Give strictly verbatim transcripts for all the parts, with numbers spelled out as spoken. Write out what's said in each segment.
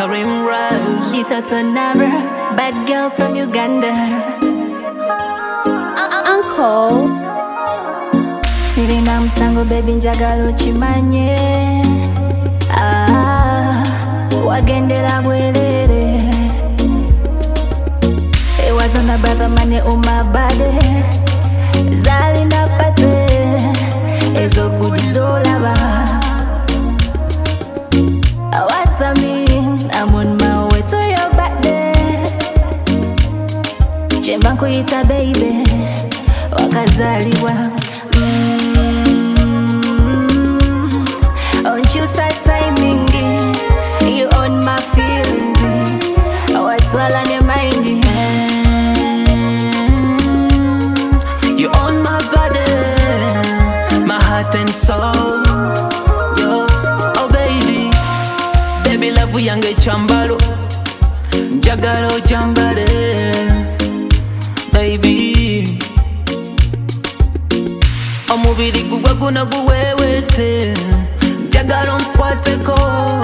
Karim Rose. Dita Tonara, bad girl from Uganda. Uncle Sirina msango baby njagala ochimanye. Ah, wagendera bwerere. It wasn't a brother money on my body. Zali na pate. Ezo good zolaba. What I mean, I'm on my way to your birthday. Chemba kuita baby, wakazaliwa. Mm, don't you say timing, you on my feelings. What's all on your mind? You on my body, my heart and soul. Yo, oh baby, baby love yange chambalo, njagalo chambale, baby. Omubiri gugwa guna guwewete, njagalo nkwateko,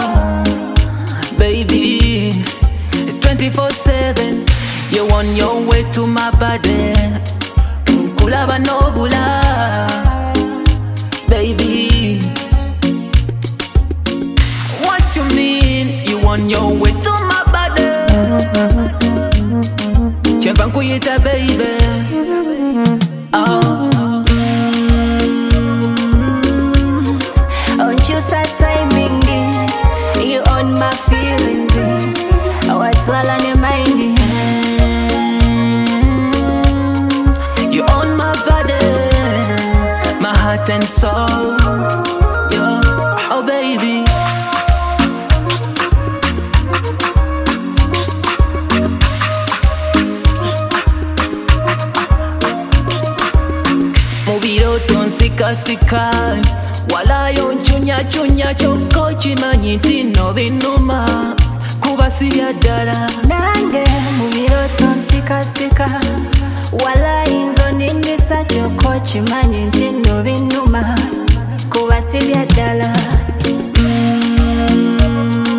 baby. twenty-four seven, you on your way to my body. Kulaba nobula, baby. What you mean? You on your way to my body? Chemba nkuyita baby. Oh. Don't you say timing, you on my feelings. What's all on your mind? You on my body, my heart and soul. Yo, oh baby. Mubiro tonsika sika, wala yonchunya chunya choko chimanyi nti no binuma kuba sirya ddala. Nange mubiro tonsika sika, wala inzo nindisa choko chimanyi nti no binuma kuba sirya ddala. Mm,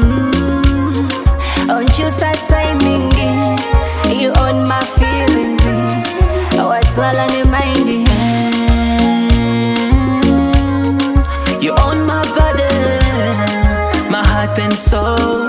don't you say timing, you on my feelings. What's all on your mind? You on my body, my heart and soul.